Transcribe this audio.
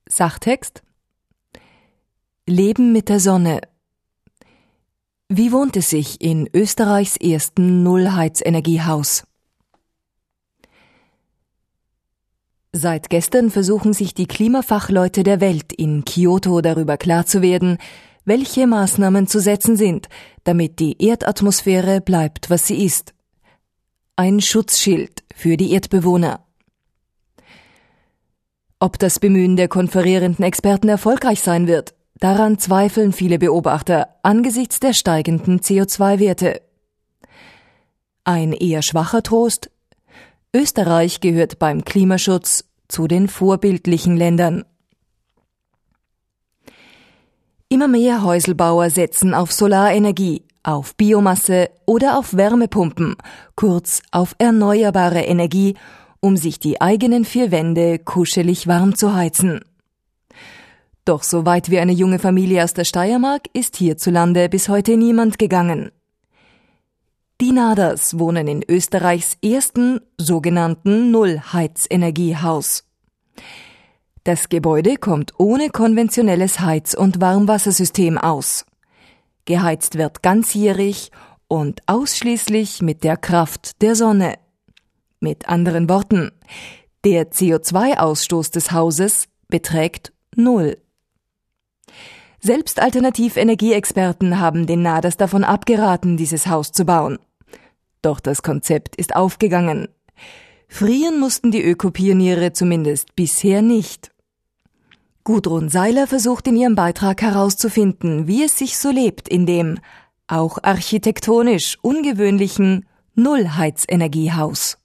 Sachtext: Leben mit der Sonne. Wie wohnt es sich in Österreichs ersten Nullheizenergiehaus? Seit gestern versuchen sich die Klimafachleute der Welt in Kyoto darüber klar zu werden, welche Maßnahmen zu setzen sind, damit die Erdatmosphäre bleibt, was sie ist. Ein Schutzschild für die Erdbewohner. Ob das Bemühen der konferierenden Experten erfolgreich sein wird, daran zweifeln viele Beobachter angesichts der steigenden CO2-Werte. Ein eher schwacher Trost: Österreich gehört beim Klimaschutz zu den vorbildlichen Ländern. Immer mehr Häuselbauer setzen auf Solarenergie, auf Biomasse oder auf Wärmepumpen, kurz auf erneuerbare Energie, um sich die eigenen vier Wände kuschelig warm zu heizen. Doch so weit wie eine junge Familie aus der Steiermark ist hierzulande bis heute niemand gegangen. Die Naders wohnen in Österreichs ersten sogenannten Nullheizenergiehaus. Das Gebäude kommt ohne konventionelles Heiz- und Warmwassersystem aus. Geheizt wird ganzjährig und ausschließlich mit der Kraft der Sonne. Mit anderen Worten, der CO2-Ausstoß des Hauses beträgt 0. Selbst Alternativenergieexperten haben den Naders davon abgeraten, dieses Haus zu bauen. Doch das Konzept ist aufgegangen. Frieren mussten die Ökopioniere zumindest bisher nicht. Gudrun Seiler versucht in ihrem Beitrag herauszufinden, wie es sich so lebt in dem, auch architektonisch ungewöhnlichen, Nullheizenergiehaus.